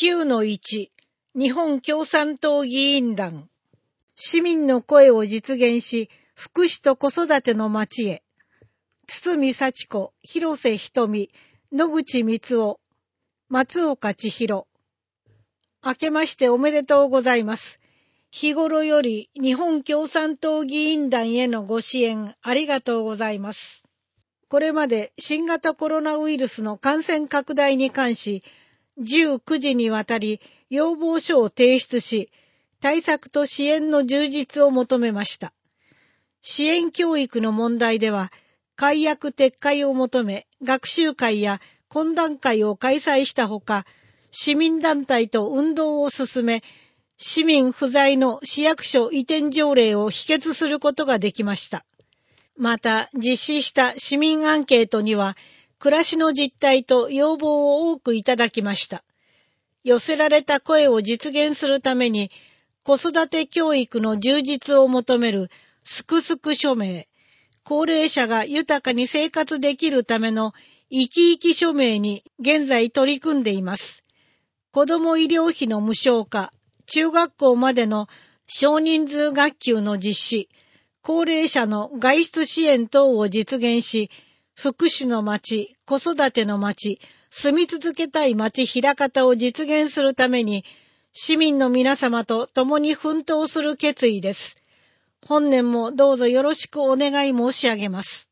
9-1 日本共産党議員団市民の声を実現し福祉と子育ての街へ堤幸子、広瀬瞳、野口光夫、松岡千尋。明けましておめでとうございます。日頃より日本共産党議員団へのご支援ありがとうございます。これまで新型コロナウイルスの感染拡大に関し、19時にわたり要望書を提出し、対策と支援の充実を求めました。支援教育の問題では、改悪撤回を求め、学習会や懇談会を開催したほか、市民団体と運動を進め、市民不在の市役所移転条例を否決することができました。また、実施した市民アンケートには、暮らしの実態と要望を多くいただきました。寄せられた声を実現するために、子育て教育の充実を求めるすくすく署名、高齢者が豊かに生活できるための生き生き署名に現在取り組んでいます。子ども医療費の無償化、中学校までの少人数学級の実施、高齢者の外出支援等を実現し、福祉の街、子育ての街、住み続けたい街枚方を実現するために、市民の皆様と共に奮闘する決意です。本年もどうぞよろしくお願い申し上げます。